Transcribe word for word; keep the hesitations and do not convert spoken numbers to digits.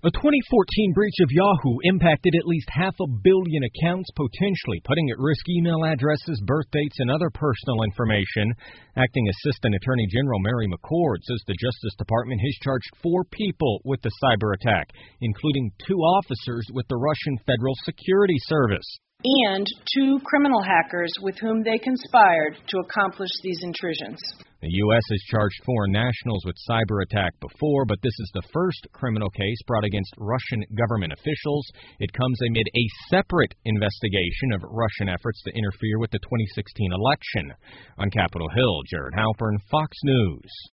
A twenty fourteen breach of Yahoo impacted at least half a billion accounts, potentially putting at risk email addresses, birth dates, and other personal information. Acting Assistant Attorney General Mary McCord says the Justice Department has charged four people with the cyber attack, including two officers with the Russian Federal Security Service. And two criminal hackers with whom they conspired to accomplish these intrusions. The U S has charged foreign nationals with cyber attack before, but this is the first criminal case brought against Russian government officials. It comes amid a separate investigation of Russian efforts to interfere with the twenty sixteen election. On Capitol Hill, Jared Halpern, Fox News.